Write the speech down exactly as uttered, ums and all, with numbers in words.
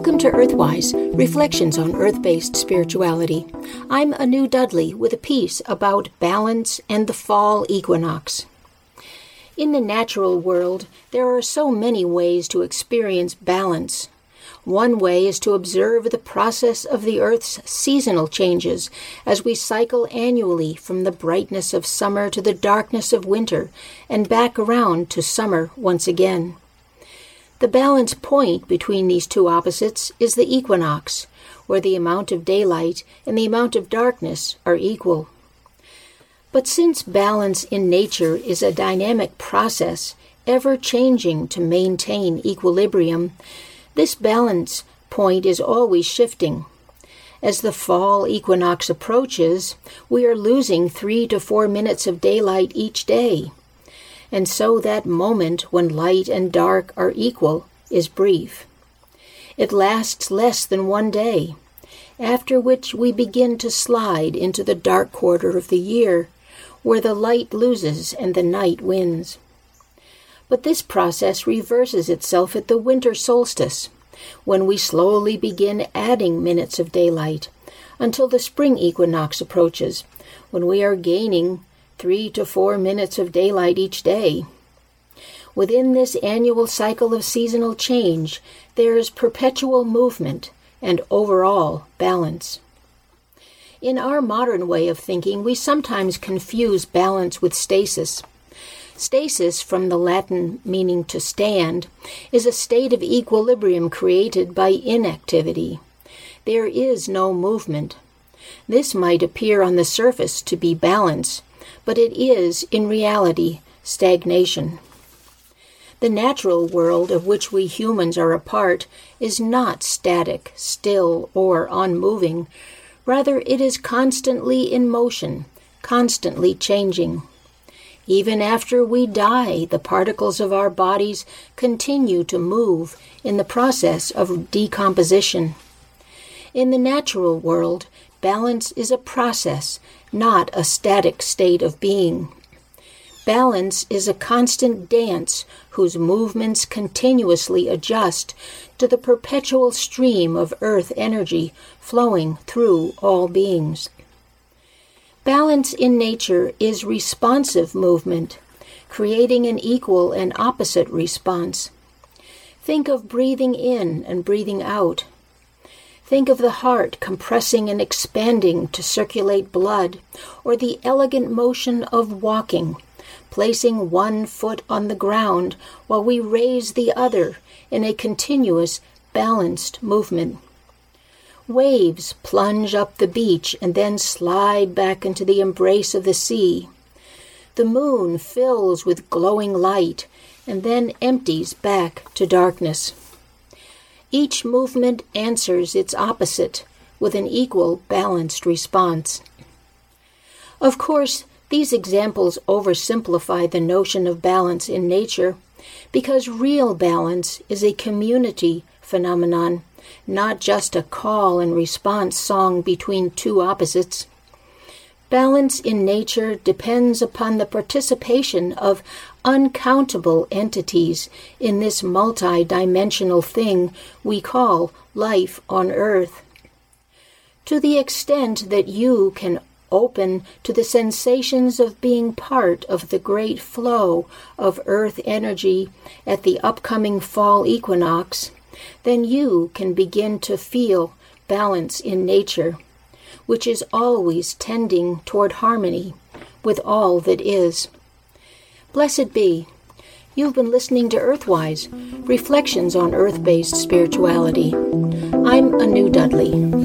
Welcome to Earthwise, Reflections on Earth-Based Spirituality. I'm Anu Dudley with a piece about balance and the fall equinox. In the natural world, there are so many ways to experience balance. One way is to observe the process of the Earth's seasonal changes as we cycle annually from the brightness of summer to the darkness of winter and back around to summer once again. The balance point between these two opposites is the equinox, where the amount of daylight and the amount of darkness are equal. But since balance in nature is a dynamic process, ever changing to maintain equilibrium, this balance point is always shifting. As the fall equinox approaches, we are losing three to four minutes of daylight each day. And so that moment when light and dark are equal is brief. It lasts less than one day, after which we begin to slide into the dark quarter of the year, where the light loses and the night wins. But this process reverses itself at the winter solstice, when we slowly begin adding minutes of daylight, until the spring equinox approaches, when we are gaining three to four minutes of daylight each day. Within this annual cycle of seasonal change, there is perpetual movement and overall balance. In our modern way of thinking, we sometimes confuse balance with stasis. Stasis, from the Latin meaning to stand, is a state of equilibrium created by inactivity. There is no movement. This might appear on the surface to be balance, but it is, in reality, stagnation. The natural world of which we humans are a part is not static, still, or unmoving. Rather, it is constantly in motion, constantly changing. Even after we die, the particles of our bodies continue to move in the process of decomposition. In the natural world, balance is a process, not a static state of being. Balance is a constant dance whose movements continuously adjust to the perpetual stream of earth energy flowing through all beings. Balance in nature is responsive movement, creating an equal and opposite response. Think of breathing in and breathing out. Think of the heart compressing and expanding to circulate blood, or the elegant motion of walking, placing one foot on the ground while we raise the other in a continuous, balanced movement. Waves plunge up the beach and then slide back into the embrace of the sea. The moon fills with glowing light and then empties back to darkness. Each movement answers its opposite with an equal, balanced response. Of course, these examples oversimplify the notion of balance in nature, because real balance is a community phenomenon, not just a call and response song between two opposites. Balance in nature depends upon the participation of uncountable entities in this multi-dimensional thing we call life on Earth. To the extent that you can open to the sensations of being part of the great flow of Earth energy at the upcoming fall equinox, then you can begin to feel balance in nature, which is always tending toward harmony with all that is. Blessed be. You've been listening to Earthwise, Reflections on Earth-Based Spirituality. I'm Anu Dudley.